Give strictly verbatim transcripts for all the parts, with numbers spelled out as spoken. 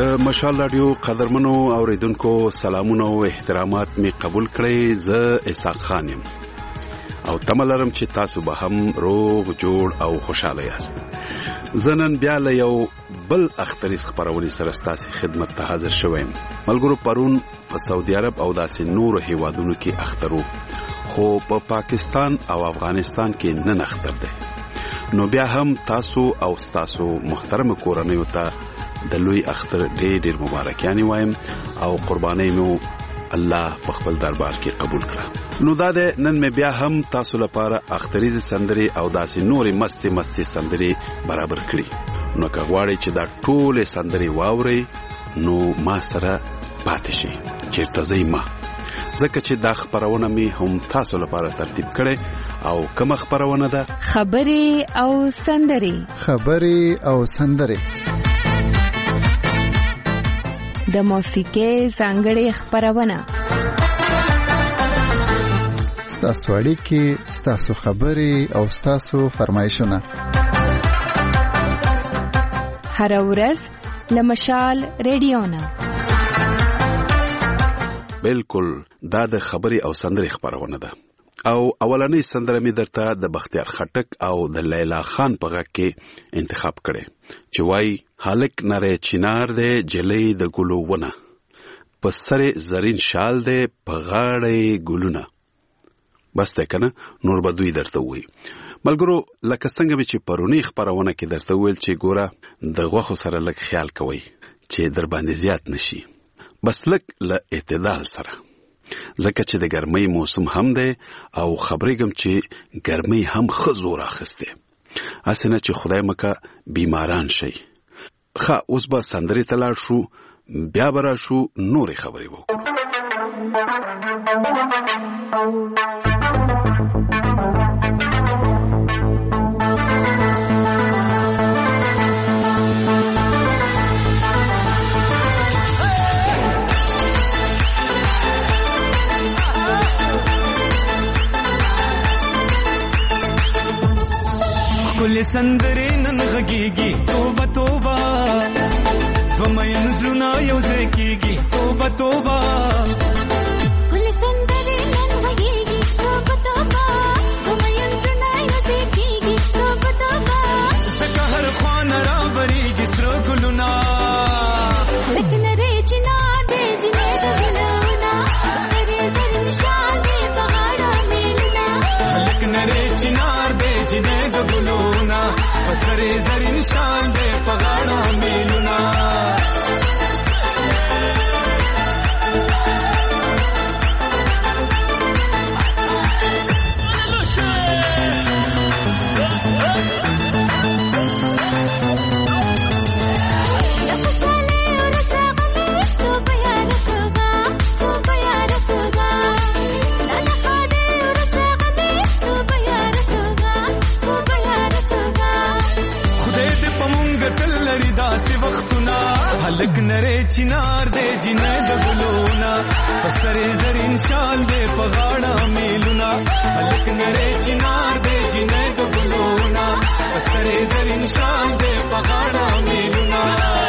د مشال رادیو قدرمنو اوریدونکو سلامونه او احترامات می قبول کړئ. زه اسحاق خان یم او تملرم چې تاسو به هم روغ جوړ او خوشاله یاست. زنن بیا له یو بل اختریز خبرونې سره ستاسو خدمت ته حاضر شوم. ملګرو پرون په سعودي عرب او داسې نورو هیوادونو کې اخترو، خو په پا پاکستان او افغانستان کې نن اختر دی. نو بیا هم تاسو او تاسو محترم کورنۍ ته د لوی اختر ډېر ډېر مبارکیانې وایم او قربانۍ مو الله په خپل دربار کې قبول کړه. نو دا د نن مې بیا هم تاسو لپاره اختریزي سندري او داسې نورې مستي مستي سندري برابر کړي. نو که غواړئ چې دا ټولې سندري واورئ نو ما سره پاتې شئ چېرته ځئ ما، ځکه چې دا خبرونه مې هم تاسو لپاره ترتیب کړي. او کومه خبرونه ده؟ خبرې او سندري. خبرې او سندري د موسیقۍ ځانګړې خبرونه، ستاسو اړیکې، ستاسو خبرې او ستاسو فرمایشونه هر ورځ له مشال رادیو نه. بالکل دا د خبرې او سندري خبرونه ده. او اولنۍ سندره می درته د بختیار خټک او د لیلا خان په غږ کې انتخاب کړي چې وای هلک نری چنار دی جلی د ګلو ونه، په سر زرین شال دی په غاړه ګلونه. بس ته کنه نور به دوی درته وای. ملګرو لکه څنګه چې پرونی خبرونه کې درته ویل چې ګوره د غوښو سره لږ خیال کوئ چې در باندې زیات نشي، بس لږ له اعتدال سره، ځکه چې د ګرمۍ موسم هم دی او خبرېږم چې ګرمۍ هم ښه زور اخیستی، هسې نه چې خدای مکه بیماران شي. ښه اوس به سندرې ته لاړ شو، بیا به راشو نورې خبرې وکړو. کل سندرې نن غږیږي توبه توبه، ومین زلونا یو ځای کېږي توبه توبه. کل سندرې نن غږیږي توبه توبه، ومین زلونا یو ځای کېږي توبه توبه. ځکه هر خوا نه راوریږي سره ګلونه، هلک نری چنار دی جنې د ګلونه، سرې زرین شال دی په غاړه میلونه. هلک نری چنار دی جنې د ګلونه، سرې زرین شال دی په غاړه میلونه. هلک نری چنار دی جنې د ګلونه، په سرې زرین شال دی په غاړه میلونه. هلک نری چنار دی جنې د ګلونه، په سرې زرین شال دی په غاړه میلونه.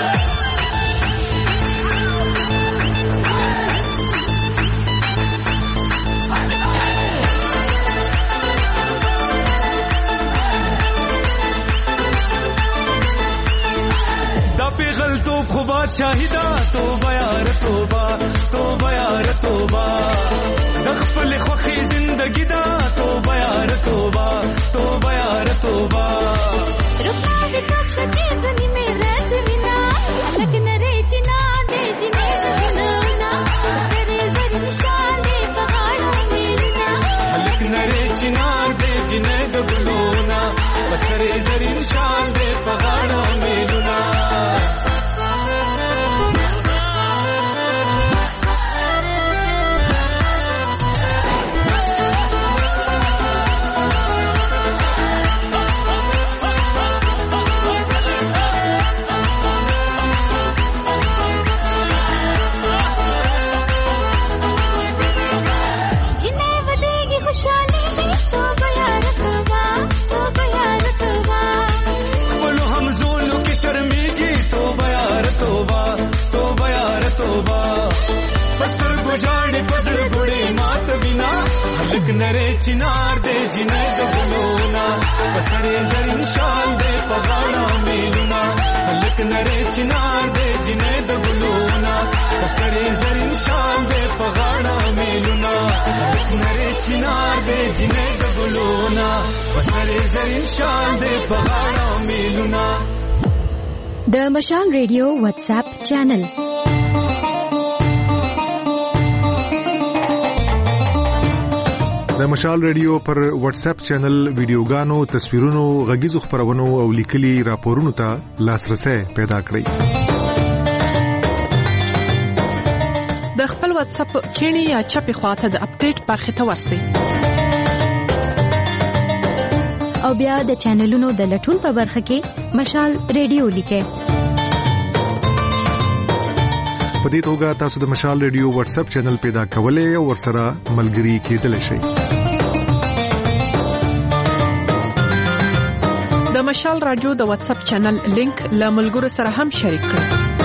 پیغلتوب خو بادشاهی دا توبه یاره توبه، توبه یاره توبه. د خپل خوښې زندگی دا توبه یاره توبه، توبه یاره توبه. رکاوی تک سچې زنی مې رس وینا، هلک نری چنار دی جنې د ګلونه، سرې زرین شال دی په غاړه میلونه. هلک نری چنار دی جنې د ګلونه، په سرې زرین شال دی په غاړه میلونه. هلک نری چنار دې جنې د ګلونا پسرې زرین شال دې پغاړه میلونا هلک نری چنار دې جنې د ګلونا پسرې زرین شال دې پغاړه میلونا هلک نری چنار دې جنې د ګلونا پسرې زرین شال دې پغاړه میلونا. د مشال ریډیو واتس اپ چینل د مشال ریډیو پر واتس اپ چینل ویډیوګانو، تصویرونو، غږیزو خبرونو او لیکلي راپورونو ته لاسرسي پیدا کړئ. د خپل واتس اپ کینی یا چپی خواته د اپډیټ برخه ته ورسئ او بیا د چینلونو د لټون په برخه کې مشال ریډیو لیکئ. په دې توګه تاسو د مشال ریډیو واتس اپ چینل پیدا کولای او ورسره ملګري کېدلی شئ. د مشال رادیو د واتس اپ چینل لینک له ملګرو سره هم شریک کړئ.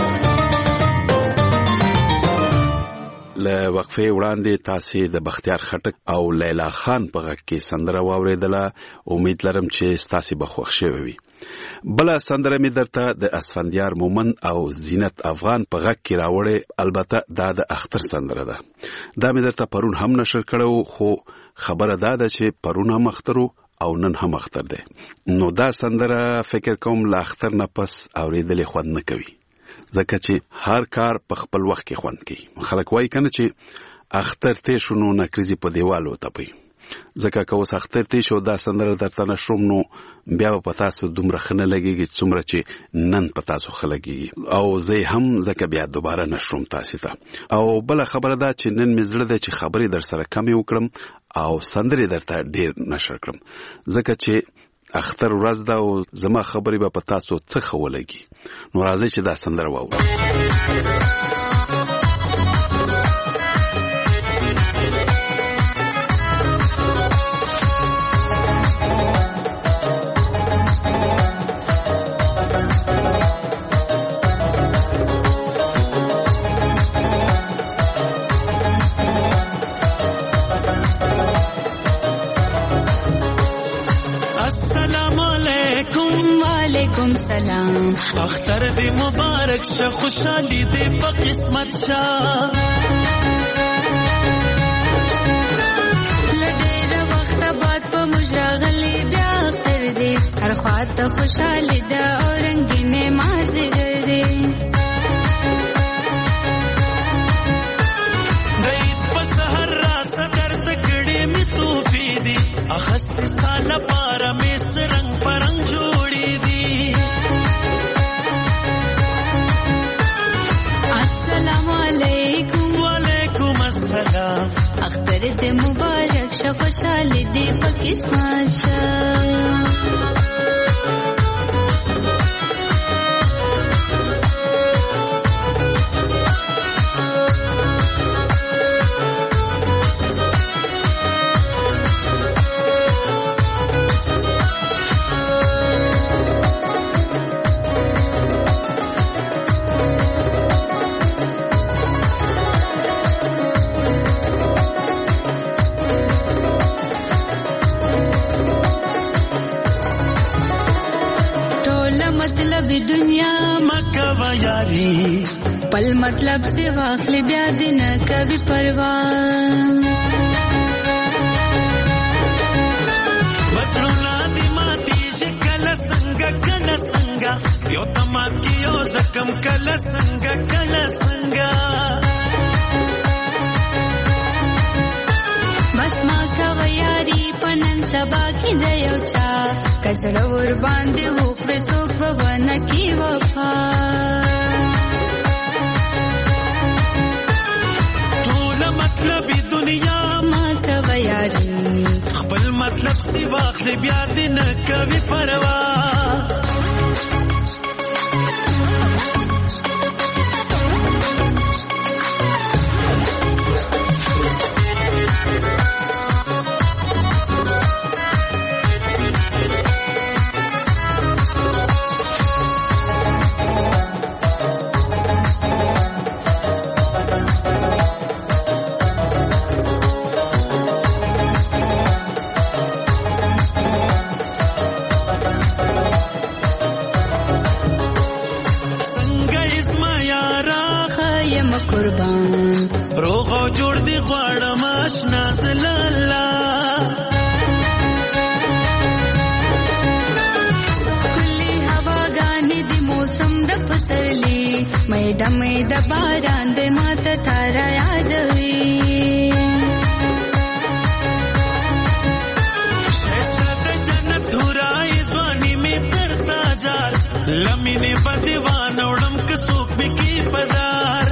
له وقفه وړاندې تاسو د بختیار خټک او لیلا خان په غږ کې سندره واوریدله. امید لرم چې تاسو به خوښ شوي وي. بل سندره می درته د اسفندیار مومن او زینت افغان په غږ کې راوړې. البته دا د اختر سندره ده. دا می درته پرون هم نشر کړو، خو خبره دا ده چې پرون هم اخترو او نن هم اختر ده. نو دا سندره فکر کوم لا اختر نه پس اوریدلې خوند نه کوي، ځکه چې هر کار په خپل وخت کې خوند کوي. خلک وایي کنه چې اختر ته شونو نکریزي په دیوالو تپي، ځکه که اوس اختر ته شو دا سندره درته نشوم نو بیا په تاسو دومره خنه لګيږي څومره چې نن په تاسو خلګيږي، او زه هم ځکه بیا دوباره نشوم تاسو ته. او بل خبره ده چې نن مزړه ده چې خبرې در سره کمې وکړم او سندرې درته ډېر نشر کړم، ځکه چې اختر ورځ ده او زما خبرې به په تاسو څه خولګي. نو راځي چې دا سندره واورو. وعلیکم سلام. اختر دې مبارک شه، خوشالي دې په قسمت شه. لډېر وخت بعد په مجراغلي بیا اختر دې، هر خواته خوشالي ده او رنگینه مازیګر دې. دې په سحر را صدر تکړې می توفي دي، اخست سال پاره می سرنګ پرنګ جوړې دي. السلام علیکم. وعلیکم السلام. اختر دې مبارک شه، خوشالي دې په قسمت شه. مطلب دنیا مکه و یاری، پل مطلب سے واخل بیا دن کبھی پرواہ. بسرونا دی ماتی جی کلا سنگا کلا سنگا، یو تمات کی یو زکم کلا سنگا کلا سنگا. بس ما کا ویاری پنن سبا کی دیو چا، کسڑا ور باندې هو پر څوک بونه کی وفا. ټول مطلب دنیا ما کا ویاری، خپل مطلب سی واخل بیا دې نه کوي پروا. دمې د باران د ماته تارا یادوي شایسته د جنت هورای ځواني مې تر تاجار لمینې په دیوان وړم که څوک مې کی پدار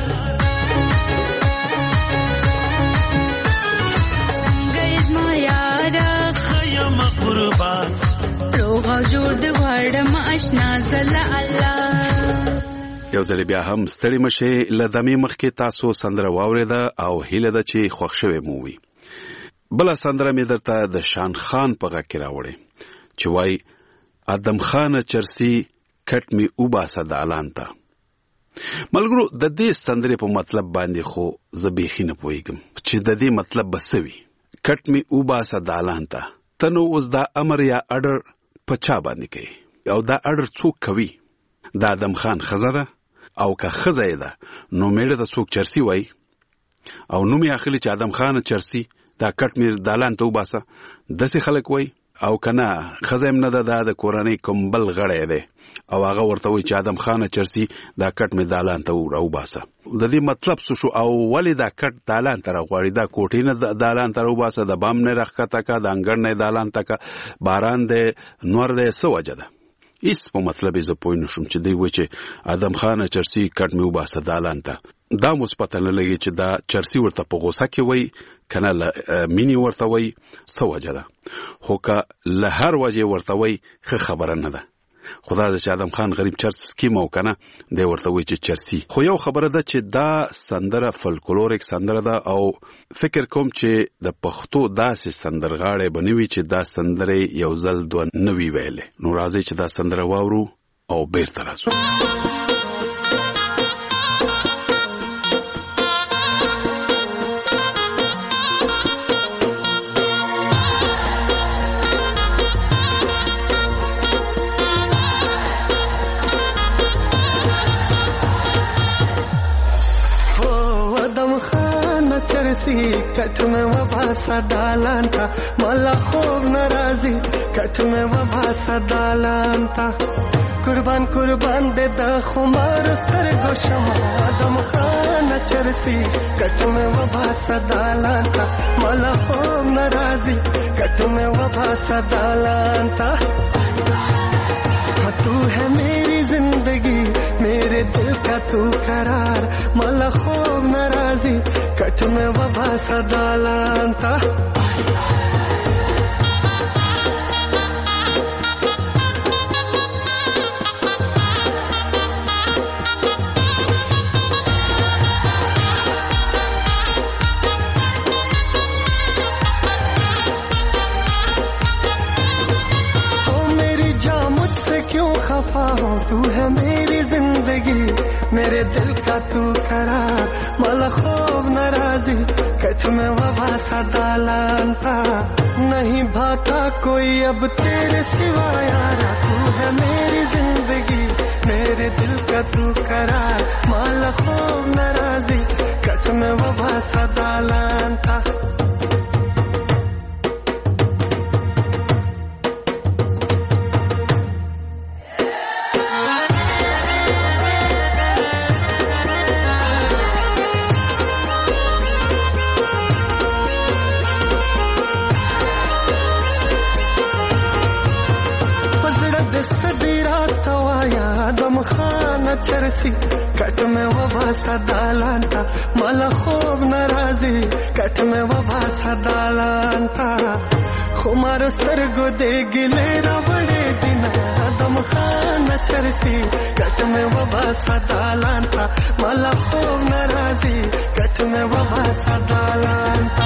څنګه یې زما یاره خیم قربان روغ او جوړ د غواړم اشنا زله الله یو ځل بیا هم ستړي مشه لدمې مخکې تاسو سندره واوریده او هیله ده چې خوښ شوي مو وي بل سندره مې درته د شان خان په غږ کې راوړې چې وای ادم خان چرسی کټ می وباسه د اعلان ته ملګرو د دې سندرې په مطلب باندې خو زبېخي نه پوهیږم چې د دې مطلب بسوي کټ می وباسه د اعلان ته تنو اوس دا امر یا اډر په چا باندې کوي او دا اډر څوک کوي دا ادم خان خزه ده او که خزه ده نو میړه ته څوک چرسی وای او نو می اخلي چې ادم خان چرسی دا کټ می دالان ته وباسه دسه خلک وای او کنه خزه هم نه ده د کورنۍ کمبل غړې ده او هغه ورته وای چې ادم خان چرسی دا کټ می دالان ته وباسه د دې مطلب څه شو او ولې دا کټ دالان ته راغوري دا کوټې نه دالان ته وباسه د بام نه راخته کا د انګړ نه دالان ته کا باران ده نور ده سو وجه ده ایس په مطلب یې زه پوه نه شوم چې دی وایي چې ادم خان چرسی کټ مې وباسه دالان ته دا مو پته نه لګي چې دا چرسی ورته په غوسه کې وایي کنه له مینې ورته وایي څه وجه ده خو که له هر وجې ورته وایي ښه خبره نه ده خدا دې چې ادم خان غریب چرس سکیم او کنه دی ورته وایي چې چرسی خو یو خبره ده چې دا سندره فولکلوریک سندره ده او فکر کوم چې د پښتو داسې سندرغاړی بنوي چې دا سندره یو ځل دوه نوي ویلې نو راځي چې دا سندره واورو او بیرته راځو کټ مې وباسه دالان ته مالا خوب ناراضي کټ مې وباسه دالان ته قربان قربان دې د خمار سترګو شمع ادم خان چرسي کټ مې وباسه دالان ته مالا خوب ناراضي کټ مې وباسه دالان ته تو ہے میری زندگی میرے دل کا تو قرار مالا خوب ناراضی کٹ میں وباسه دالان تا تو ہے میری زندگی میرے دل کا تو قرار مالا خوب ناراضی کچھ میں وباسه دالان تھا نہیں بھاتا کوئی اب تیرے سوا یارا تو ہے میری زندگی میرے دل کا تو قرار مالا خوب ناراضی کچھ میں وباسه دالان تھا چرسی کټ مې وباسه دالان ته مالا خوب ناراضي کټ مې وباسه دالان ته خمار سترګو دې ګلې راوړې دینا ادم خان چرسی کټ مې وباسه دالان ته مالا خوب ناراضي کټ مې وباسه دالان ته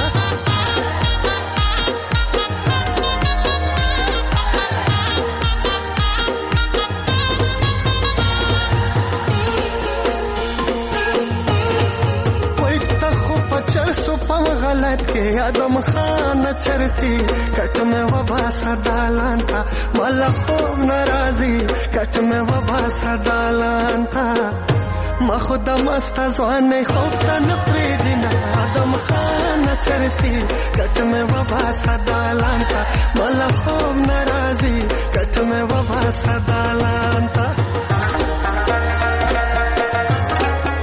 غلط کے ادم خان چرسی کٹ میں وباسه دالان تا مالا خوب ناراضی کٹ میں وباسه دالان تا ما خود مست ځوان خوب ته نه پرېږدي ادم خان چرسی کٹ میں وباسه دالان تا مالا خوب ناراضی کٹ میں وباسه دالان تا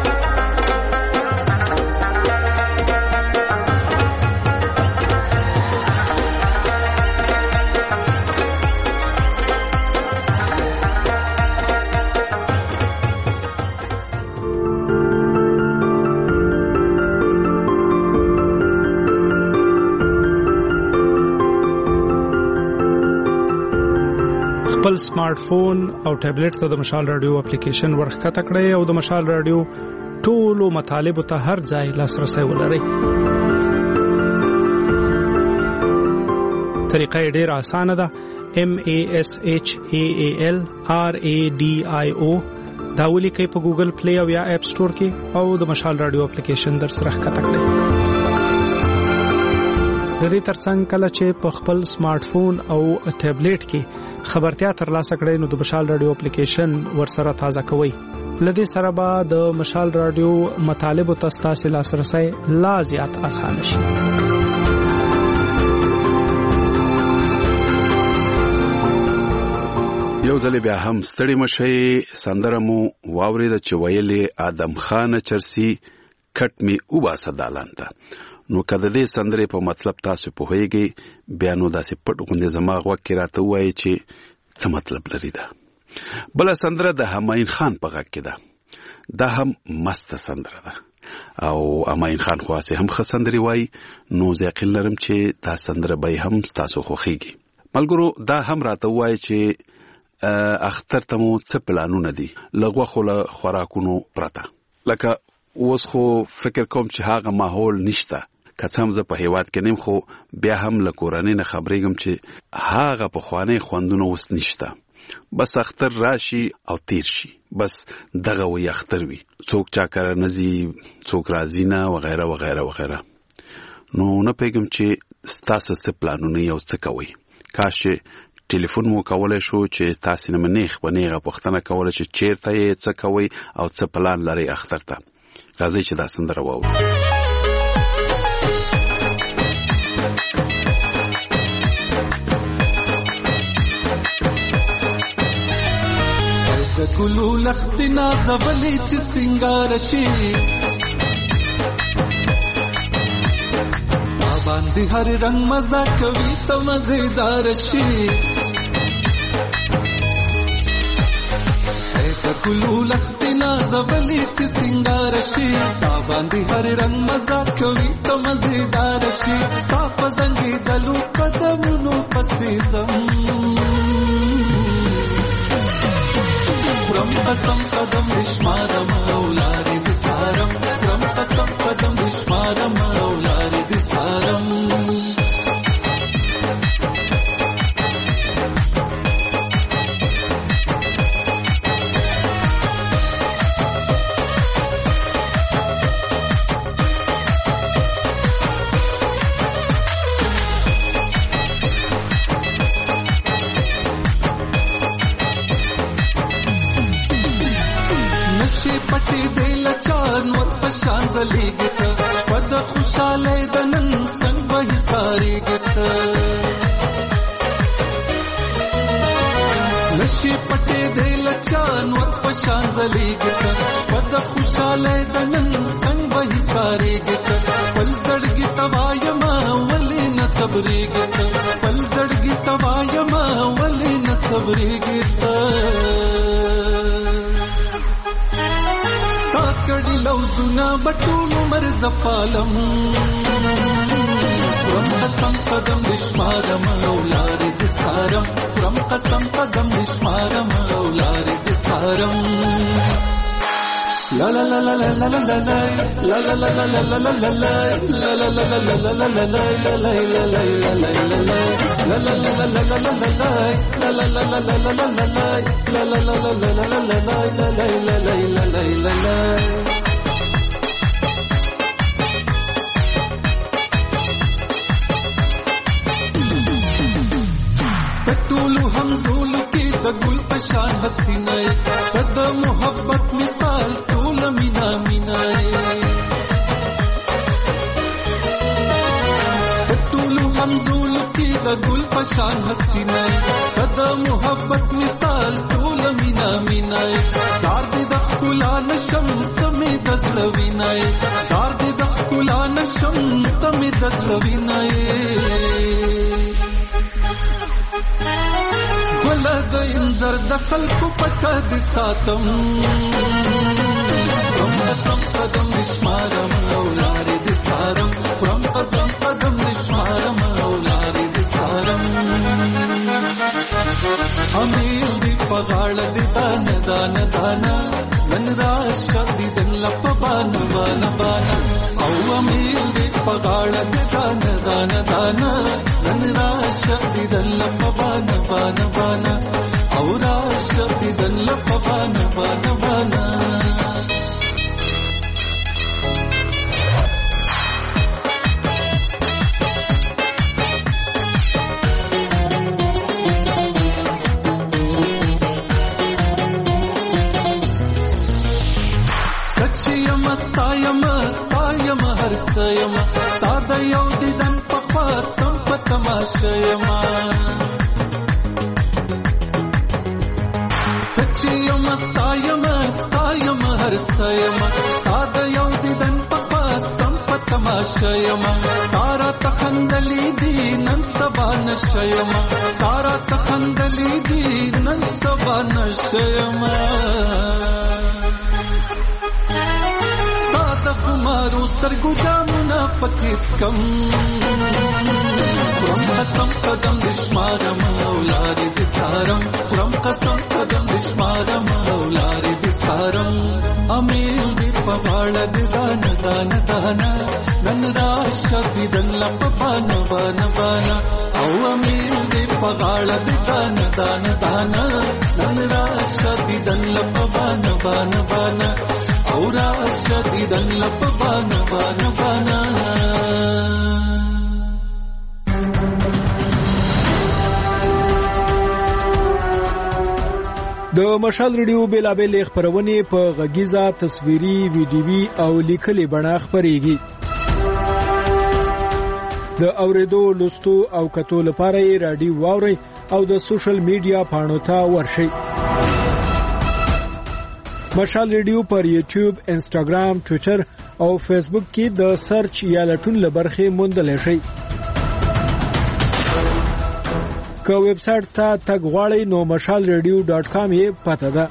خپل سمارټ فون او ټابلیټ ته د مشال رادیو اپلیکیشن ورخکته کړئ او د مشال رادیو ټولو مطالبه ته هر ځای لاسرسي ولرئ. طریقه یې ډیره اسانه ده. M A S H A A L R A D I O دا ولیکئ په ګوګل پلی او یا اپ سٹور کې او د مشال رادیو اپلیکیشن در سره ښکته کړئ. د دې ترڅنګ کله چې په خپل سمارټ فون او ټابلیټ کې خبرتیا ترلاسه کړئ نو د مشال رادیو اپلیکیشن ورسره تازه کوئ. لدې سره به د مشال رادیو مطالبه تاسو لاسرسي لا زیات آسان شي. یو ځل بیا هم ستړي مشي سندره مو واورید چې ویلې آدم خان چرسي کټ می وباسه دالانته. نو کله دې سندره په مطلب تاسو په هیږي بیا نو داسې پټ غوندې زماغ وکړه راته وایي چې څه مطلب لري دا. بل سندره د هماین خان په غږ کې ده. دا هم مست سندره ده او هماین خان خواسي هم خسندري وای. نو ځکه لرم چې دا سندره به هم تاسو خوخيږي. ملګرو دا هم راته وایي چې اختر ته مو څه پلانونه دي لغوه خو له خوراکونو پرته. لکه اوس خو فکر کوم چې هغه ماحول نشته. که څه هم زه په هیواد کې نیم خو بیا هم له کورنۍ نه خبرېږم چې هغه پخوانۍ خوندونه اوس نشته. بس اختر راشي او تیر شي. بس دغه وی اختر وي. څوک چا کار نزي څوک راځي نه وغیرہ وغیرہ وغیرہ. نو نه پیګم چې ستاسو څه پلانونه یو څه کوي. کاش ټلیفون مو کولای شو چې تاسو نه منیخ بنیغه پښتنه کولای چې چیرته یې څه کوي او څه پلان لري اختر ته. راځي چې دا سندره واورو. د ګلو لختنا زبلې چې سنگار شي باندې هر رنگ مزه کوي ته مزیدار شي. د ګلو لختنا زبلې چې سنگار شي باندې هر رنگ مزه کوي ته مزیدار شي. صاف زنګي دلو قدمونو پسې زم رم قسم قدم نشمارم اولاري د سارم. رم قسم قدم نشمارم اولاري د سارم. پټي دل چان مر پشان زليګت پد خوشاله دنن څنګه به ساريګت نشي پټي دل چان مر پشان زليګت پد خوشاله دنن څنګه به ساريګت پل زړګي توايما ولي نصبريګت پل زړګي توايما ولي نصبريګت کړي لوزونه بټول مرز پالم. پرم قسم قدم نشمارم اولار د سارم. پرم قسم قدم نشمارم اولار د سارم. لا لا لا لا لا لا لا لا لا لا لا لا لا لا لا لا لا پټولو همزول کې د ګل پشان حسینه د محبت مثال ټول مینا مینا پټولو همزول کې د ګل پشان حسینه د محبت مثال ټول مینا مینا زار دې د خلا نشم تمه دزلوینای زار دې د خلا نشم تمه دزلوینای ولا د انذر د خلکو پټه د ساتم. پرم قسم قدم نشمارم اولاري د سارم. پرم قسم قدم نشمارم اولاري د سارم. امیل دی پغاړ دی دان دان دانا نن راشه دی دن لپ بان بان بان او امیل دی پغاړ دی دان دان دانا نن راشه دی دن لپ بان بان بان او راشه دی دن لپ بان بان بان ستایم ستایم هر سیم ستا د یو دیدن په خوا سم په تماشه یم سچی یم ستایم ستایم هر سیم ستا د یو دیدن په خوا سم په تماشه یم تارا تخندلی دی نن سبا نشه یم تارا تخندلی دی نن سبا نشه یم خمارو سترګو جامونه پکې سکم خورم قسم قدم دشمارم او لارې د سارم خورم قسم قدم دشمارم او لارې د سارم امیل دی په غاړه د دان دان دانا نن راشه دی دن لپ بان بان بان او امیل دی په غاړه د دان دان دانا نن راشه دی دن لپ بان بان بان او راشه دی دن لپ بان بان بان د مشال ریډیو بیلابل خبرونه په غږیزه تصویري ویډیوي او لیکلي بڼه خبريږي د اوریدو لوستو او کتو لپاره رادیو واوري او د سوشل میډیا پاڼو ته ورشي مشال ریډیو پر یوټیوب انسټاګرام ټوئیټر او فیسبوک کې د سرچ یا لټون لبرخه موندل شي که ویب سټ ته تګ غواړئ نو مشال ریډیو ډاٹ کام یې پته ده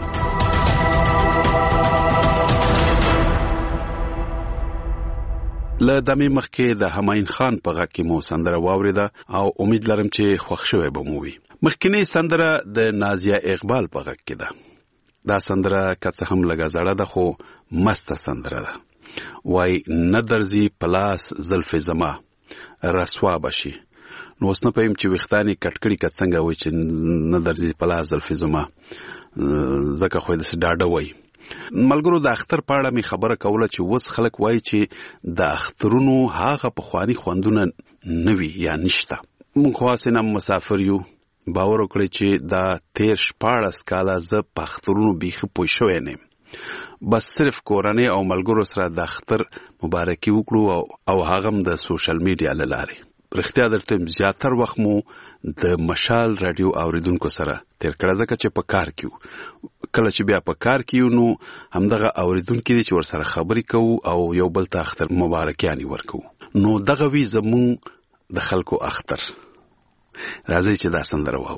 له دمې مخکې د هماین خان په غږ کې مو سندره واوریده او امید لرم چې خوښ شوی به مو وي مخکینی سندره د نازیه اقبال په غږ کې ده دا سندره که څه هم لږه زړه ده خو مسته سندره ده وای نه درځي پلاس زلف زما رسوا بشي نو اوس نه پېم چې وختانی کټکړی که څنګه وای چې نه درځي پلاس زلف زما زکه خو دې ډاډه وای ملګرو د اختر په اړه می خبره کوله چې وس خلک وای چې د اخترونو هغه په خواني خوندونه نوي یا نشته مونږ خاصه مسافر یو باور وکړي چې دا تیر شپاړس کاله ز په اخترونو بیخي پوه شوې نه بس صرف کورنۍ او ملګرو سره د اختر مبارکي وکړو او هغه هم د سوشل میډیا لاره رښتیا درته زیاتر وخت مو د مشال رادیو اوریدونکو سره تیر کړه ځکه چې په کار کیو کله چې بیا په کار کیو نو همدغه اوریدونکو دي چې ور سره خبرې کوو او یو بل ته اختر مبارکیانی ورکو نو دغه وی زمون د خلکو اختر راځي چې دا سندره واو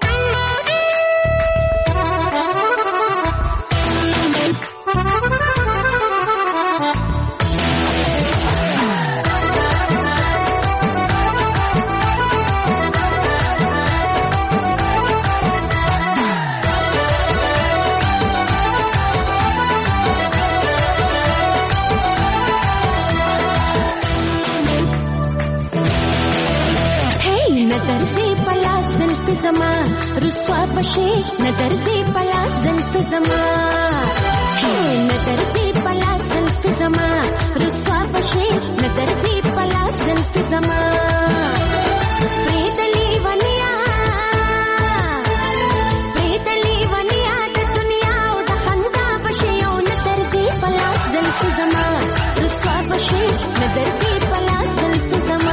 زما رسوا بشي نظر دې پلاس زلف زما هي نظر دې پلاس زلف زما رسوا بشي نظر دې پلاس زلف زما پریدلی ونیا پریدلی ونیا د دنیا او د خندا بشي او نظر دې پلاس زلف زما رسوا بشي نظر دې پلاس زلف زما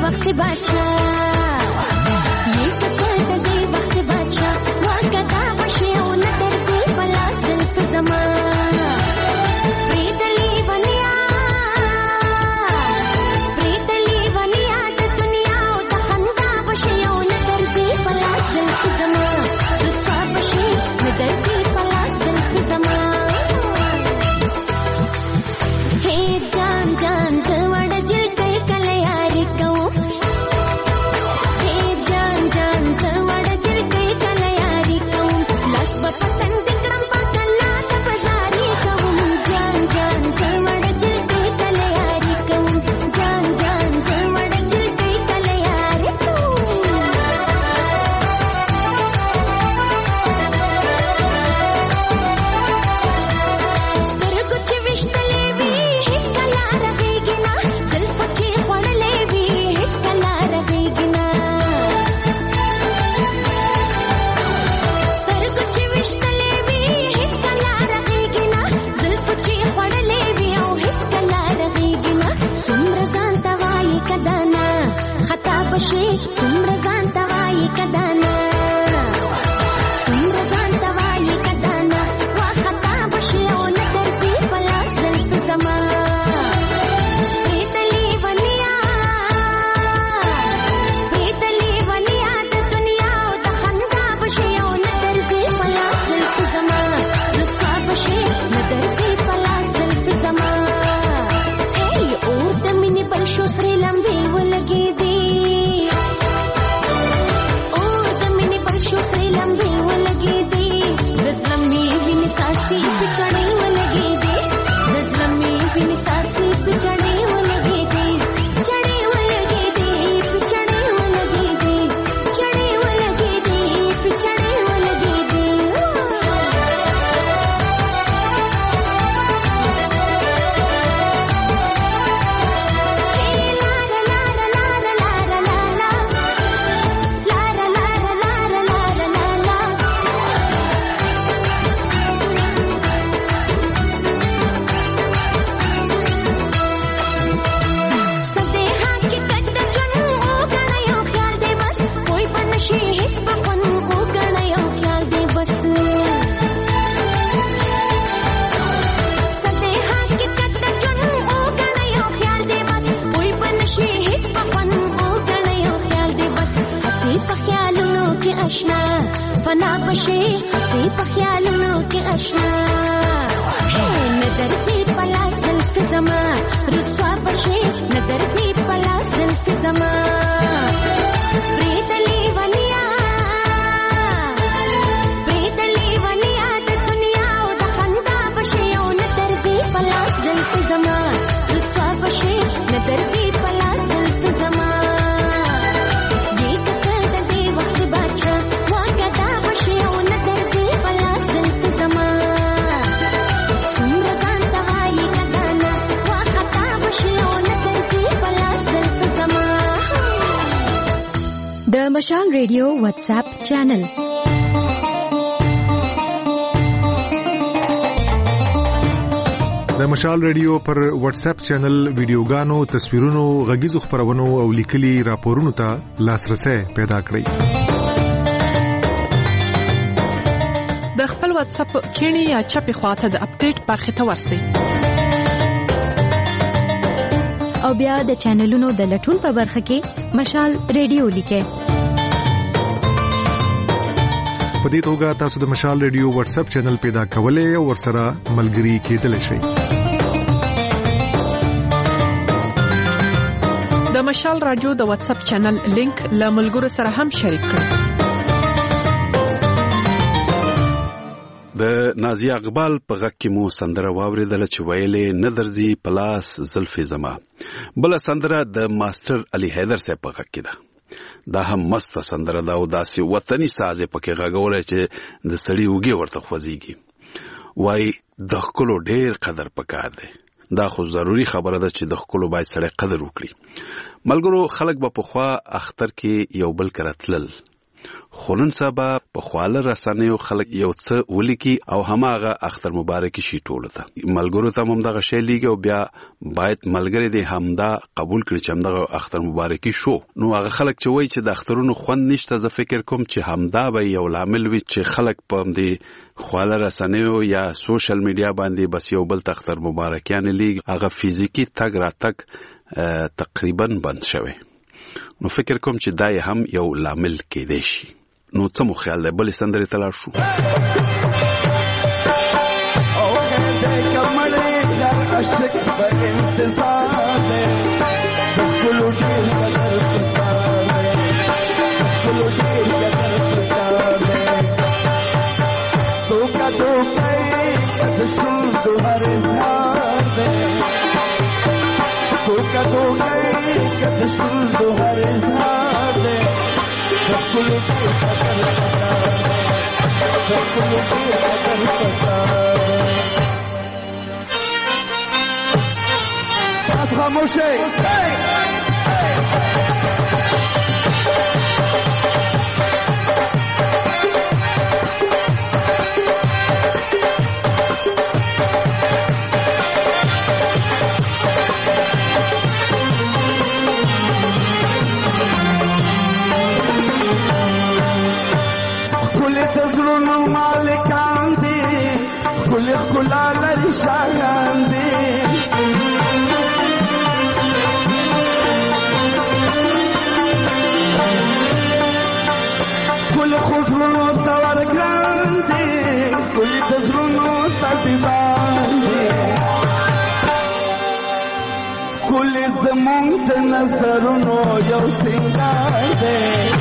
वक्त बादशाह ये ककल दे वक्त बादशाह वाकदा बशे ओ नदर से पला जुल्फ जमा प्रीतली बनिया प्रीतली बनिया द दुनिया ओ तखंदा बशे ओ नदर से पला जुल्फ जमा रुस्वा बशे नदर से पला जुल्फ जमा हे जान जान जवड़ जिल कई कलयारी को हे जान जान जवड़ जिल कई कलयारी को लस बपतन दिक्रम पकला तपजारी को जान जान जवड़ जिल कई कलयारी को जान जान जवड़ जिल कई कलयारी को स्तर कुछ विश्तले भी हिस्कला रहेगी ना जुल्फचे पड़ले भी हिस्कला रहेगी ना स्तर कुछ विश्तले भी हिस्कला रहेगी ना जुल्फचे पड़ले भी ओ हिस्कला रहेगी ना सुम्रजान तवाई कदाना खता बशे सुम्रजान तवाई कदाना सुम्रजान तवाई कदाना वा खता बशे ओ नदर से पला जुल्फ जमा प्रीतली बनिया प्रीतली बनिया द दुनिया ओ तखंदा बशे ओ नदर से पला जुल्फ जमा रुस्वा बशे नदर से पला जुल्फ जमा हे और दमिनी बलशो श्रीलम देव लगी दी और दमिनी बलशो श्रीलम देव लगी दी रजलमी बिन सासी पिछड़े लगी दी रजलमी बिन सासी पिछड़े लगी दी चढ़े लगी दी पिछड़े लगी दी चढ़े लगी दी पिछड़े लगी दी सदेहा की कद्द चुनू ओ गणयो ख्याल दे बस कोई बनशी हिस पपन ओ गणयो ख्याल दे बस सदेहा की कद्द चुनू ओ गणयो ख्याल दे बस कोई बनशी हिस पपन ओ गणयो ख्याल दे बस हसी पख्यालुनो के अशना फना बशे हसी पख्यालुनो के अशना हे नदर से पला जुल्फ जमा रुस्वा बशे नदर से पला जुल्फ जमा प्रीतली बनिया प्रीतली बनिया द दुनिया ओ तखंदा बशे ओ नदर से पला जुल्फ जमा रुस्वा बशे नदर से पला जुल्फ जमा ये ककल दे वक्त बादशाह वाकदा बशे ओ नदर से पला जुल्फ जमा सुम्रजान तवाई कदाना वा खता बशे ओ नदर से पला जुल्फ जमा د مشال ریډیو واتساپ چینل د مشال ریډیو پر واتس اپ چینل ویډیوګانو تصویرونو غږیزو خبرونو او لیکلي راپورونو ته لاسرسي پیدا کړئ د خپل واتس اپ کینی یا چپی خواته د اپډیټ برخه ته ورسئ او بیا د چینلونو د لټون په برخه کې مشال ریډیو لیکئ په دې توګه تاسو د مشال ریډیو واتس اپ چینل پیدا کولای او ورسره ملګري کېدلی شئ د مشال رادیو د واتس اپ چینل لینک له ملګرو سره هم شریک کړئ د نازیه اقبال په غږ کې مو سندره واوریدله چې ویلې نه درځي پلاس زلفې زما بل سندره د ماستر علي حیدر صاحب په غږ کې ده دا هم مست سندره ده او داسې وطني ساز پکې غږولای چې د سړی وګي ورته خوځيږي وای د خپل ډېر قدر پکار دی دا خو ضروری خبره ده چې د خپل باید سړی قدر وکړي ملګرو خلک به په خوا اختر کې یو بل کرتلل خو نن سبا په خواله رسنیو خلک یو څه ولیکي او هماغه اختر مبارکي شي ټولو ته ملګرو ته هم دغه شی لیږي او بیا باید ملګری دې همدا قبول کړي چې همدغه اختر مبارکي شو. نو هغه خلک چې وایي چې د اخترونو خوند نشته زه فکر کوم چې همدا به یو لامل وي چې خلک په همدې خواله رسنیو یا سوشل میډیا باندې بس یو بل ته اختر مبارکیانې لیږي هغه فزیکي تګ راتګ تقریبا بند شوی. نو فکر کوم چې دا هم یو لامل کېدای شي. نو څه مو خیال دی بلې سندرې ته لاړ شو. خاموشی زمونږ د نظرونو یو سنگار دی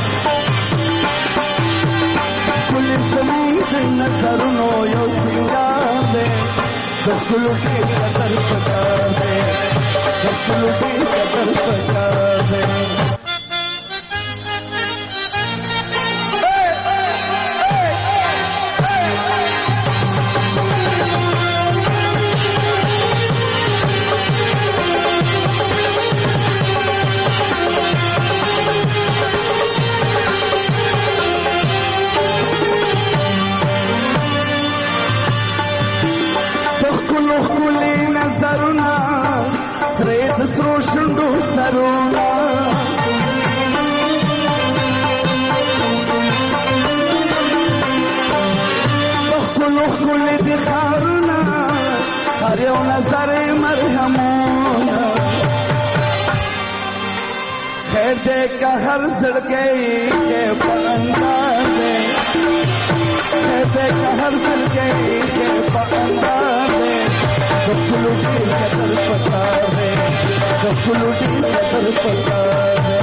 ګل زمونږ د نظرونو یو سنگار دی د ښکلو ډېر قدر پکار دی د ښکلو ډېر قدر پکار دی. خیر دے کا ہر زڑکے کے پرندہ دے خیر دے کا ہر زڑکے کے پرندہ دے دکھلو کی قدر پتا دے دکھلو کی قدر پتا دے.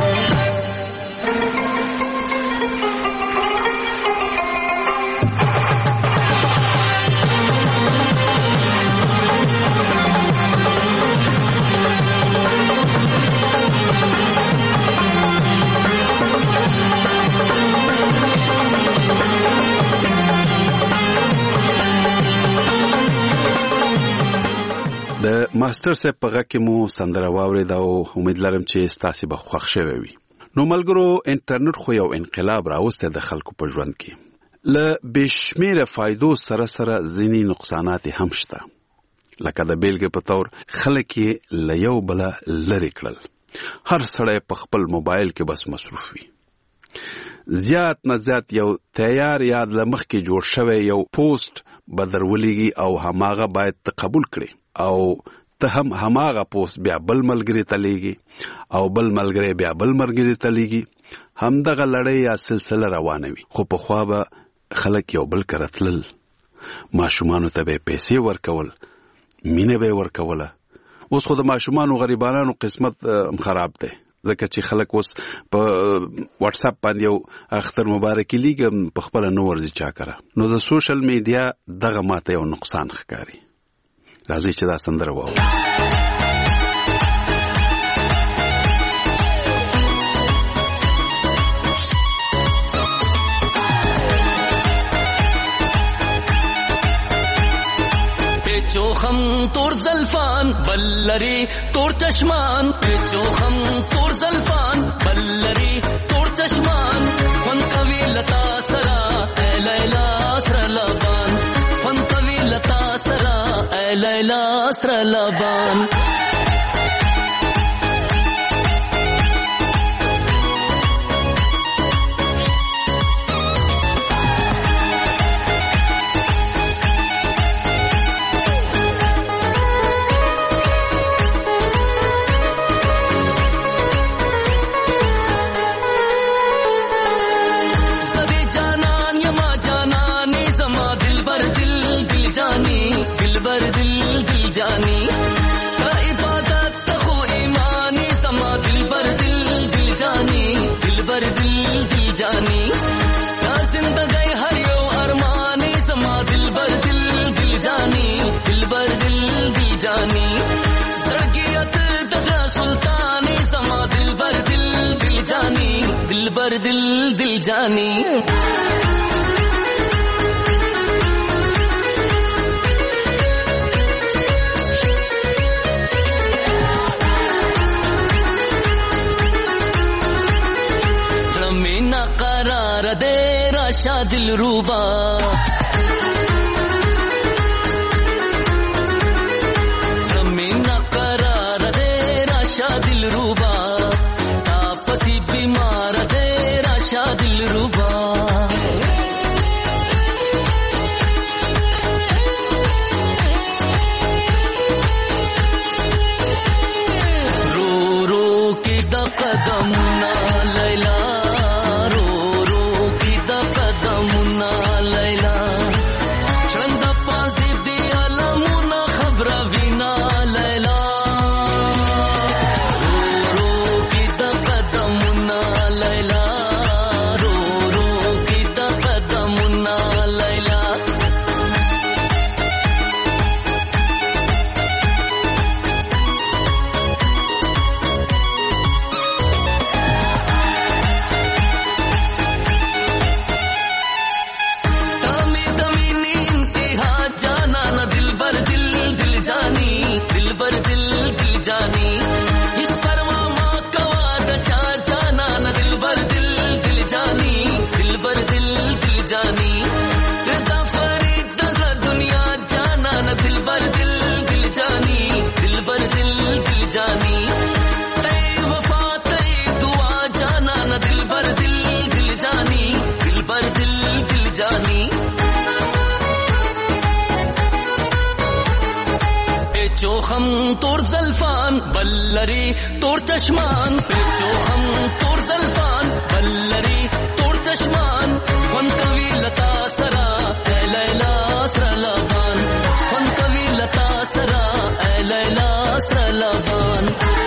د ماستر صاحب په غږ کې مو سندره واورېده او امید لرم چې ستاسو به خوښ شوی وي. نو ملګرو انټرنیټ خو یو انقلاب راوسته د خلکو په ژوند کې له بشمیره فایدو سره سره ځینې نقصانات هم شته. لکه د بیلګې په تور خلک یې له یو بله لرې کړل. هر سړی په خپل موبایل کې بس مصروف وي. زیات نه زیات یو تیار یاد له مخکې جوړ شوی یو پوسټ به در ولېږي او هماغه باید ته قبول کړي او ته هم هماغه پوسټ بیا بل ملګری ته لیږي او بل ملګری بیا بل ملګری ته لیږي. همدغه لړۍ یا سلسله روانه وي. خو پخوا به خلک یو بل کره تلل، ماشومانو ته به پیسې ورکول، مینه به ورکوله. اوس خو د ماشومانو غریبانو قسمت خراب دی ځکه چې خلک اوس په واتس اپ باندې یو اختر مبارکي لیږي په خپله نه ورځي چا کره. نو د سوشل میډیا دغه ماته یو نقصان ښکاري. راځئ چې دا سندره واورو. چوخم تور زلفان بلری تور چشمان چوخم تور زلفان بلری تور چشمان خون قوی سره لبان दिलबर दिल दिल जानी ज़मीना करार दे राशा दिल रूबा ज़मीना करार दे राशा दिल रूबा हम तोर जल्फान बल्लरी तोर चश्मान पेचो हम तोर जल्फान बल्लरी तोर चश्मान वन कवि लता सरा ए लैला सलमान वन कवि लता सरा ए लैला सलमान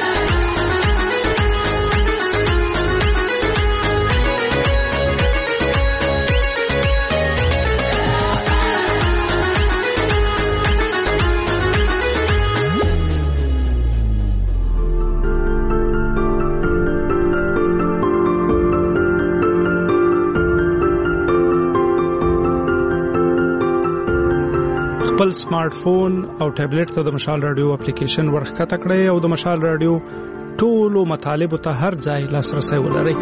خپل سمارټ فون او ټابلیټ ته د مشال رادیو اپلیکیشن ورخکته کړئ او د مشال رادیو ټولو مطالبه ته هر ځای لاسرسي ولرئ.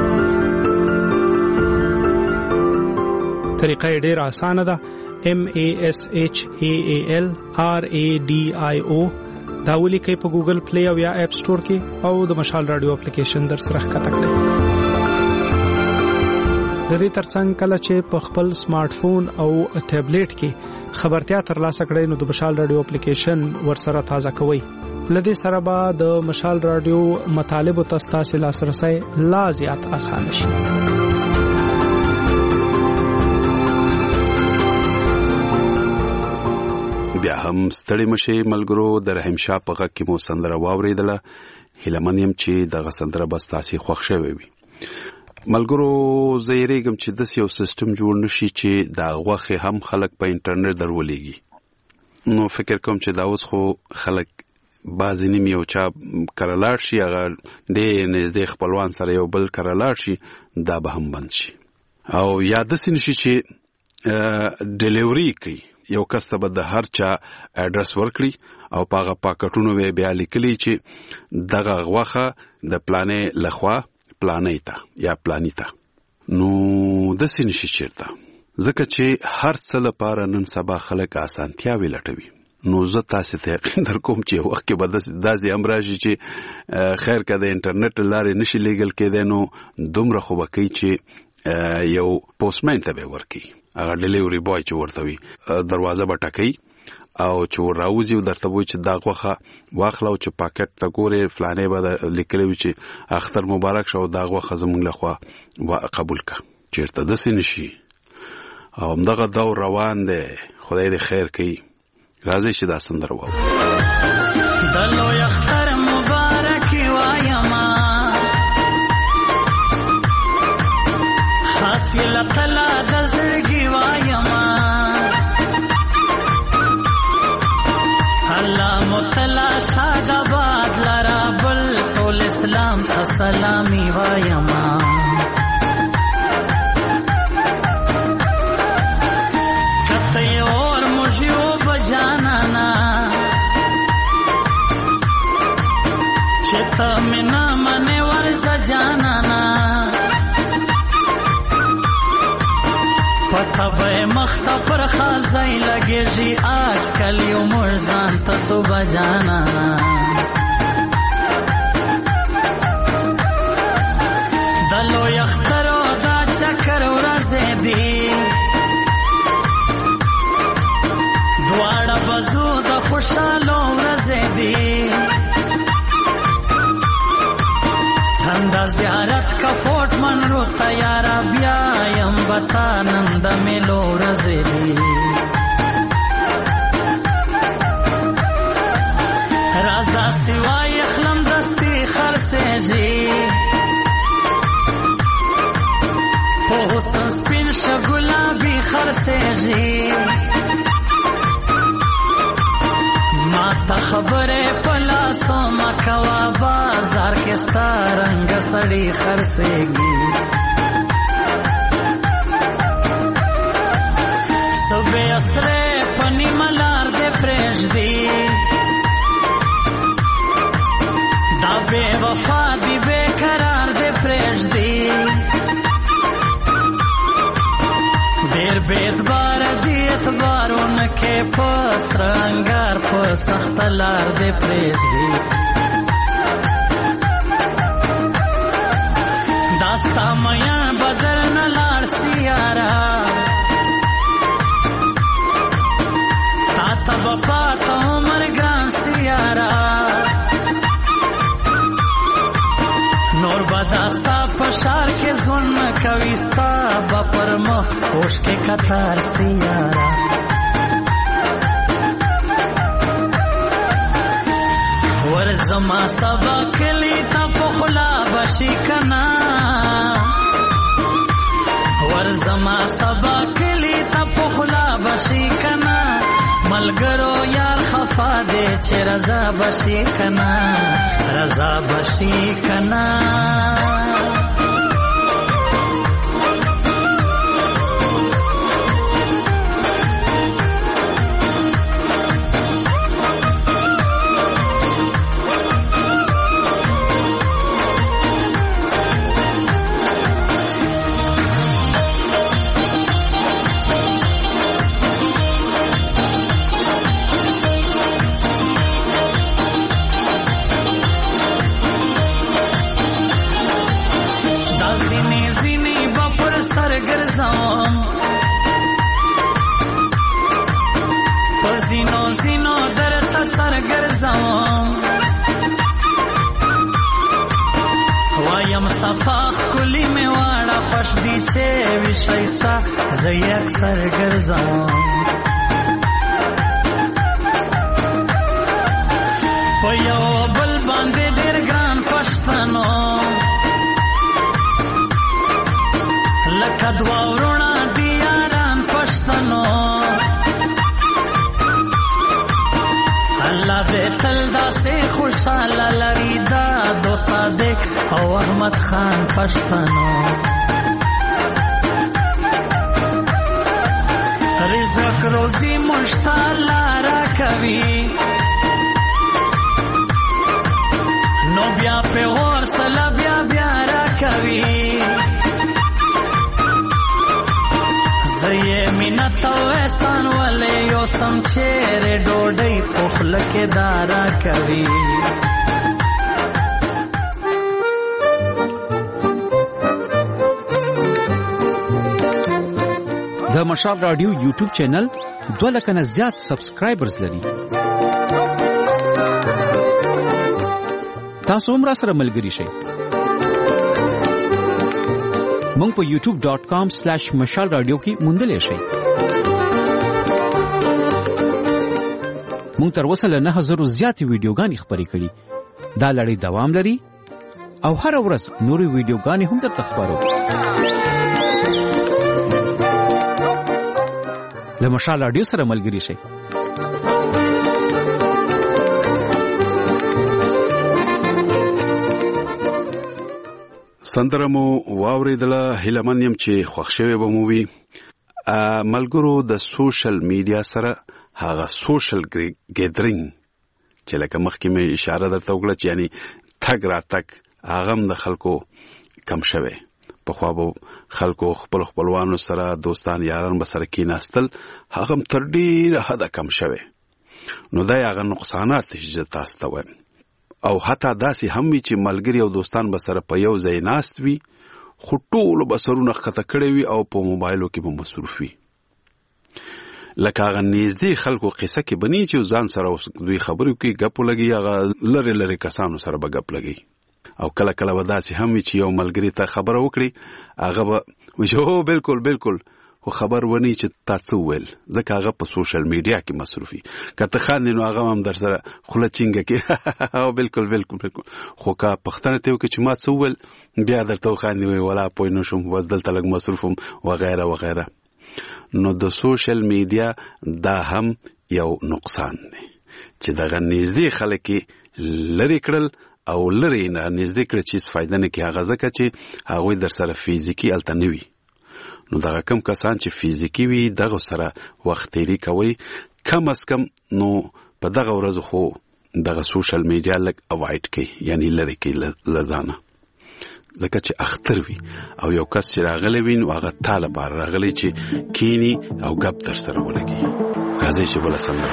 طریقه ډیره اسانه ده. M A S H A A L R A D I O دا ولیکئ په ګوګل پلی او یا اپ سٹور کې او د مشال رادیو اپلیکیشن در سره ښکته کړئ. د دې ترڅنګ کله چې په خپل سمارټ فون او ټابلیټ کې خبرتیا ترلاسه کړئ نو د مشال رادیو اپلیکیشن ورسره تازه کوئ. لدې سره به د مشال رادیو مطالب او تاسو لاسرسي لا زیات آسان شي. بیا هم ستړي مشه ملګرو د رحیم شاه په غږ کې مو سندره واوریدله. هیلمنیم چې دغه سندره بس تاسو خوښ شوي وي. ملګرو زیریګم چې د یو سیستم جوړ نشي چې دا غوخه هم خلک په انټرنیټ درولېږي. نو فکر کوم چې دا اوس خو خلک بعضی نیمه او چا کارلاړ شي هغه د نږدې خپلوان سره یو بل کارلاړ شي دا به هم بند شي او یاد سین شي چې ډیلیوري کوي یو کس ته به د هر چا اډرس ورکړي او پاغه پاکټونو به بیا لیکلي چې دغه غوخه د پلانې لخوا پلانې ته یا پلانې ته نو د سین شي چیرته ځکه چې هر څه لپاره نن سبا خلک اسانتیا ویلټوي. نو زه تاسو ته یقین در کوم چې وخت کې به داسې هم راشي چې خیر که د انټرنیټ لارې نشي لیږل کېدی نو دومره خو به کوي چې یو پوسټمین ته به ورکوي هغه ډلیوري بوای چې ورته وي دروازه به ټکوي او چې راوځي او درته وایي چې دا غوښه واخله او چې پاکټ ته ګورې فلانې به لیکلی وي چې اختر مبارک شه او دا غوښه زموږ لخوا قبول کړه چېرته داسې نشي او همدغه دور روان دی خدای دې خیر کوي راځئ چې دا سندره واورو د لوی اختر مبارک وایما خاص یې له تله د زړګي وایما الله متلا شاد آباد لرا بل ټول اسلام ته سلامي وایما کته اور مجيو بجانانا چتا منا منه ورز جانانا پتا به مخته پر خازای لګیږي آج کل یو مرزان ته صبح جانا دلو یخترو دا چکر ورځې دی دواړه بزو د خوشاله ورځې دی ઠંડા زیارت کا فوٹ من رو تیارا بیا یم بتا نند ملو رزلی رازا سوای اخلم دستی خرسه جی په حسن سپین شګلابي خرسه جی ما ته خبره پلاسو مکوا بازار کې ستارنګ سړی خرڅېږي صبح اسره پنی ملار دې پرېږدي دا بې وفا دې بېقرار دې پرېږدي ډېر بې اعتبار دې اعتبارونه کې په سره انګار په سخته لار دې پرېږدي داستا میان بدر نلار سیارا تا تب پاتا عمر گران سیارا نور بداستا پشار کے زن کویستا بپر مخ خوش کے کتار سیارا ورزما سبا کلی تا پخلا بشی کنا ورزما سبا کلی تا پخلا بشی کنا ملګرو یار خفا دے چې رضا بشی کنا رضا بشی کنا زینو زینو در تسر گرزم وایم صفاخ کلی میواړه خوش دی چې وشایستا زی اکثر گرزم په یو بل باندې ډېر ګران پښتنو لکه دوا ورونه دی یاران پښتنو الله دې تل داسې خوشاله لري دا دو صادق او احمد خان پښتنو رزق روزي مشتاله را کوي نو بیا په اور سره بیا بیا را کوي زه مینا تو احسان ولې یو سم چیرې ډوډۍ پخله کې دارا کوي د مشال رادیو یوټیوب چینل دوه لک نه زیات سبسکرایبرز لري. تاسو هم را سره ملګري شئ. مونږ په یوټیوب ډاٹ کام سلیش مشال رادیو کې موندلې شئ. مونږ تر اوسه له نه هزارو زیاتې ویډیوګانې خپرې کړي. دا لړۍ دوام لري او هر ورځ نورې ویډیوګانې هم درته خپرو. له مشال رادیو سره ملګري شئ. سندرمو واوریدله هیلمن یم چې خوښ شوی به مو وي. ملګرو د سوشل میډیا سره هغه سوشل ګیدرینګ چې لکه مخکې مې اشاره درته وکړه چې یعنی تګ راتګ هغه هم د خلکو کم شوی. پخوا به خلکو خپل خپلوانو سره دوستان یاران به سره کېناستل هغه هم تر ډېره حده کم شوی. نو دا هغه نقصانات چې تاسو ته وایم. او حتی داسې هم وي چې ملګري او دوستان به سره په یو ځای ناست وي خو ټولو به سرونه ښکته کړی وي او په موبایلو کې به مصروف وي. لکه هغه نږدې خلکو قصه کې بني چې ځان سره دوی خبرې کوي ګپ ولګي هغه لرې لرې کسانو سره به ګپ لګي. او کله کله به داسې هم وي چې یو ملګري ته خبره وکړي هغه به وایي هو بالکل بالکل خو خبر ونی چې تا څه وویل ځکه هغه په سوشل میډیا کې مصروف وي. که ته خاندې نو هغه هم در سره خوله چینګه کړي او بالکل بالکل بالکل خو که پوښتنه ترې وکړي چې ما څه وویل بیا درته وخاندي وایي ولا پوه نه شوم بس دلته لږ مصروف وم وغیره وغیره. نو د سوشل میډیا دا هم یو نقصان دی چې دغه نږدې خلک یې لرې کړل او لرې نه نږدې کړه چې هېڅ فایده نه کوي. هغه ځکه چې هغوی در سره فیزیکي هلته نه وي. نو دغه کم کسان چې فیزیکي وي دغه سره وخت تیری کوي کم از کم نو په دغه ورځو خو دغه سوشل میډیا لږ اوایډ کوي یعنی لرې کوي له ځانه ځکه چې اختر وي او یو کس چې راغلی وي نو هغه تا لپاره راغلی چې کینی او ګپ در سره ولګي. راځئ چې بله سندره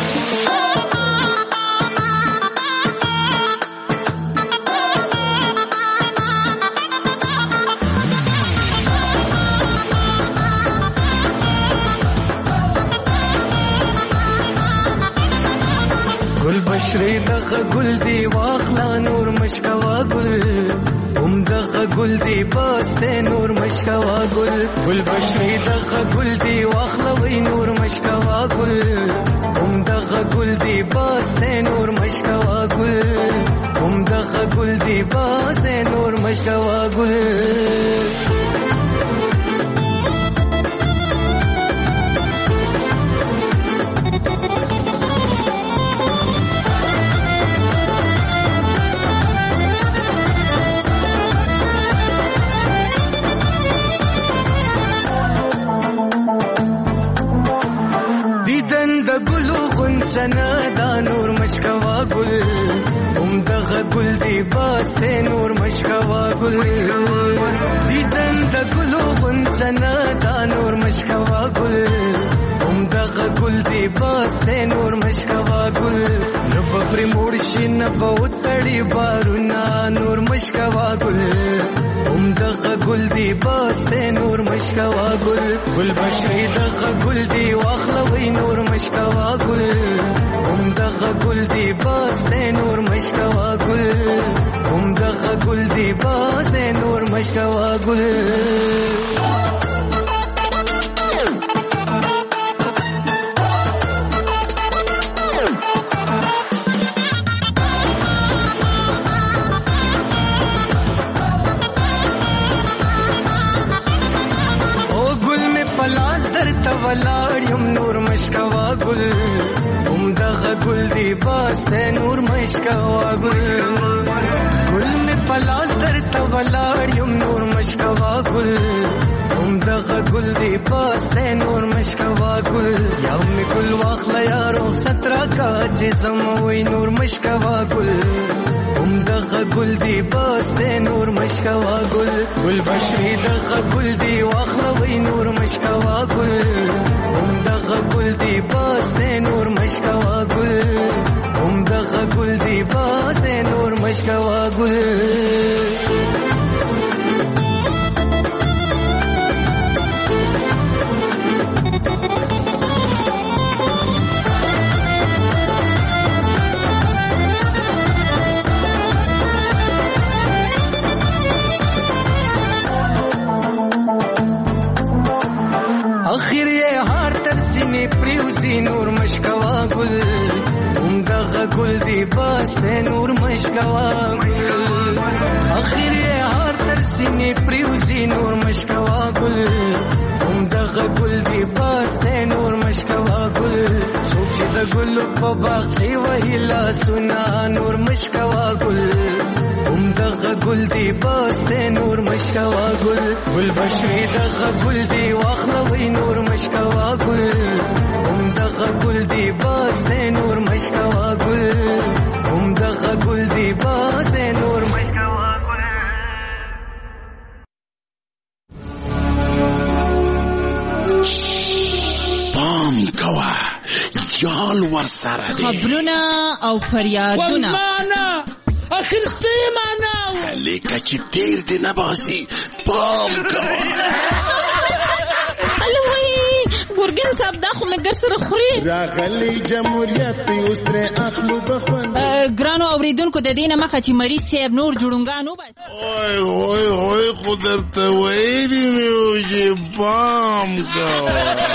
گل بشری دغه گل دی واخلا نور مشکوا گل هم دغه گل دی باسته نور مشکوا گل گل بشری دغه گل دی واخلا وی نور مشکوا گل هم دغه گل دی باسته نور مشکوا گل هم دغه گل دی باسته نور مشکوا گل چنا دا نور مشکوا گل هم دغه گل دی باسته نور مشکوا گل دیدن د ګلو غنچنا دا نور مشکوا گل هم دغه گل دی باسته نور مشکوا گل نو بپری موړشي نه بوتړي بارونا نور مشکوا گل هم دغه گل دی باسته نور مشکوا گل گل بشری دغه گل دی واخلوي نور مشکوا گل هم دغه گل دی باسته نور مشکوا گل هم دغه گل دی باسته نور مشکوا گل ولاړم نور مشکوا گل هم دغه گل دی باسته نور مشکوا گل گل می پلاس درته ولاړم نور مشکوا گل هم دغه دغه ګل دی بس دی نور مشکوا ګل یا مې ګل واخله یا رخصت راکا چې زموي نور مشکوا ګل هم دغه ګل دی بس دی نور مشکوا ګل ګل بشری دغه ګل دی واخله وای نور مشکوا ګل هم دغه ګل دی بس دی نور مشکوا ګل هم دغه ګل دی بس دی نور مشکوا ګل اخر یې هار تر سینې پریوزي نور مشکوا ګل هم دغه ګل دی بس دی نور مشکوا ګل اخر یې هار تر سینې پریوزي نور مشکوا ګل هم دغه ګل دی بس دی نور مشکوا ګل څوک چې د ګل په باغ کې وهي لاسونه نور مشکوا ګل هم دغه ګل دی بس دی نور مشکوا ګل ګل بشری دغه ګل دی واخله وای نور مشکوا ګل هم دغه ګل دی بس دی نور مشکوا ګل هم دغه ګل دی بس دی نور مشکوا ګل پام کوا یال ورسره دی خبرونه او فریادونه ورمانه اخرستی معنا لیکه چې تیر دی نباسي پام کوا الوی ګورګین صاحب دا خو مګر سره خوري راغلی جمهوریت اوس پر اخلو بخوند ګرانو اوریدونکو د دینه مخه چې مری صاحب نور جوړونګانو بس اوه اوه اوه خدرته وایي میو چې پام کوا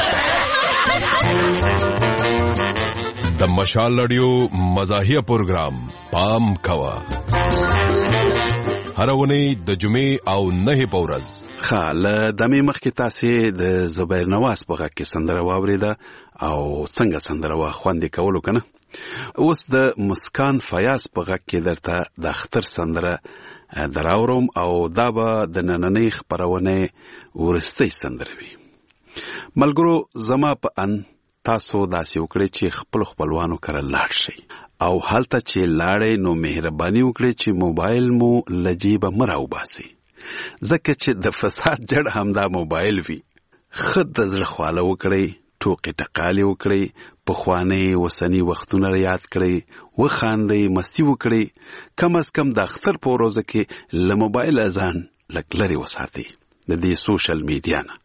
د مشال رادیو مزاحیه پروګرام پام کوا هر ونی د جمعې او نه په ورځ خاله د می مخ کې تاسو د زبیر نواز په غږ کې سندره واوریده او څنګه سندره وا خوندې کولو کنه اوس د مسکان فیاض په غږ کې درته د اختر سندره دراوروم او دا به د نننۍ خبرونه ورستۍ سندره وي ملګرو زما په ان تاسو داسې وکړئ چې خپل خپلوانو کره لاړ شئ او هلته چې لاړئ نو مهرباني وکړئ چې موبایل مو له جیبه مه راوباسئ ځکه چې د فساد جړ همدا موبایل وي ښه د زړه خواله وکړئ ټوقې ټقالې وکړئ پخوانۍ اوسني وختونه یاد کړئ وخاندئ مستي وکړئ کم از کم د اختر په ورځو کې له موبایل ځان لږ لرې وساتئ د دې سوشل میډیا نه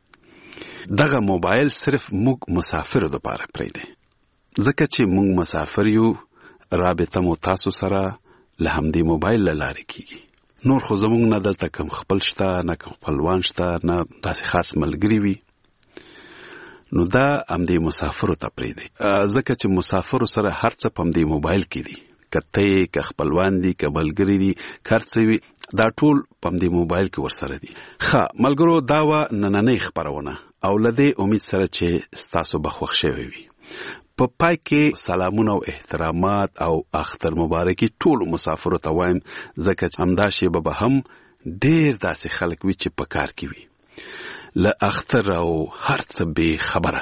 دغه موبایل صرف موږ مسافرو دپاره پرېږدئ ځکه چې موږ مسافر یو رابطه مو تاسو سره له همدې موبایل له لارې کیږي نور خو زموږ نه دلته کم خپل شته نه کم خپلوان شته نه داسې خاص ملګري وي نو دا همدې مسافرو ته پرېږدئ ځکه چې مسافرو سره هر څه په همدې موبایل کې دي که ته یې که خپلوان دي که ملګري دي که هر څه وي دا ټول په همدې موبایل کې ورسره دي ښه ملګرو دا وه نننۍ خپرونه او له دې امید سره چې ستاسو به خوښ شوی وي په پای کې سلامونه او احترامات او اختر مبارکي ټولو مسافرو ته وایم ځکه چې همدا شیبه به هم ډېر داسې خلک وي چې په کار کې وي له اختر او هر څه بې خبره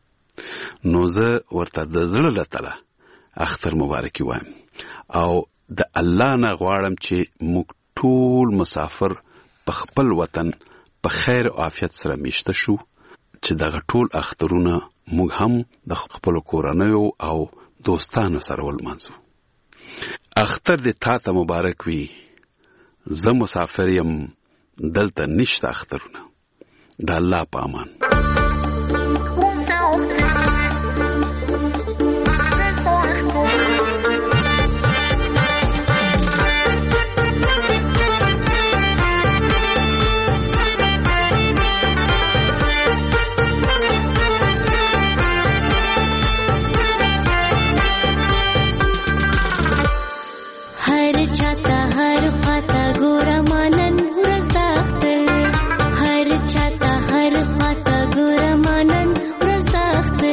نو زه ورته د زړه له تله اختر مبارکي وایم او د الله نه غواړم چې موږ ټول مسافر په خپل وطن په خیر او عافیت سره میشته شو چې دغه ټول اخترونه موږ هم د خپل کورنیو او دوستانو سره ولمانځو اختر دې تا ته مبارک وي زه مسافر یم دلته نشته اخترونه د الله په امان हर छाता हर फाता गोरा मानन रसाख्तर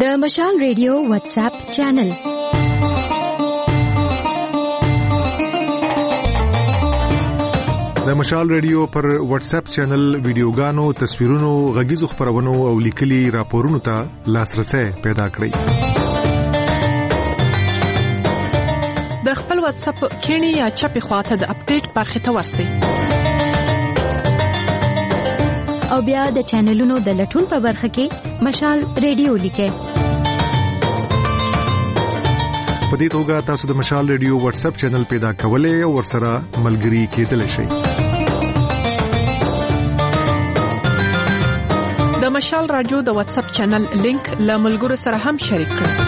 د مشال ریډیو واتس اپ چینل. د مشال ریډیو پر واتس اپ چینل ویډیوګانو، تصویرونو، غږیزو خبرونو او لیکلي راپورونو ته لاسرسي پیدا کړئ. د خپل واتس اپ کینی یا چپی خواته د اپډیټ برخه ته ورسئ. او بیا د چینلونو د لټون په برخه کې مشال ریډیو لیکئ. په دې توګه تاسو د مشال ریډیو واتس اپ چینل پیدا کولای او ورسره ملګري کېدلی شئ. د مشال رادیو د واتس اپ چینل لینک له ملګرو سره هم شریک کړئ.